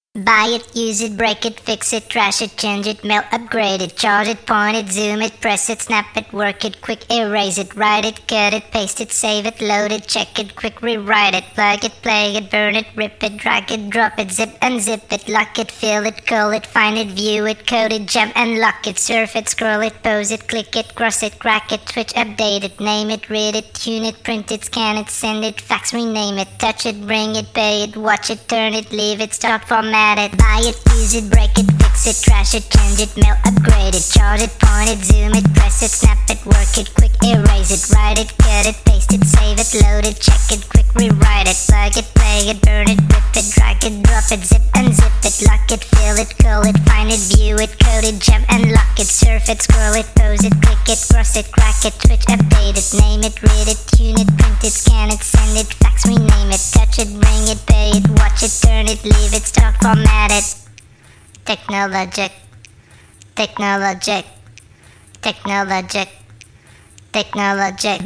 Buy it, use it, break it, fix it, trash it, change it, mail, upgrade it, charge it, point it, zoom it, press it, snap it, work it, quick erase it, write it, cut it, paste it, save it, load it, check it, quick rewrite it, plug it, play it, burn it, rip it, drag it, drop it, zip unzip it, lock it, fill it, call it, find it, view it, code it, jump and lock it, surf it, scroll it, pose it, click it, cross it, crack it, switch, update it, name it, read it, tune it, print it, scan it, send it, fax, rename it, touch it, bring it, pay it, watch it, turn it, leave it, start, format it, buy it, use it, break it, fix it, trash it, change it, mail, upgrade it, charge it, point it, zoom it, press it, snap it, work it, quick erase it, write it, cut it, paste it, save it, load it, check it, quick rewrite it, plug it, play it, burn it, rip it, drag it, drop it, zip unzip it, lock it, fill it, call it, find it, view it, code it, jump and lock it, surf it, scroll it, pose it, click it, cross it, crack it, switch, update it, name it, read it, tune it, print it, scan it, send it, fax, rename it, touch it, bring it, pay it, watch it, turn it, leave it, start, format it. Technologic, technologic, technologic, technologic.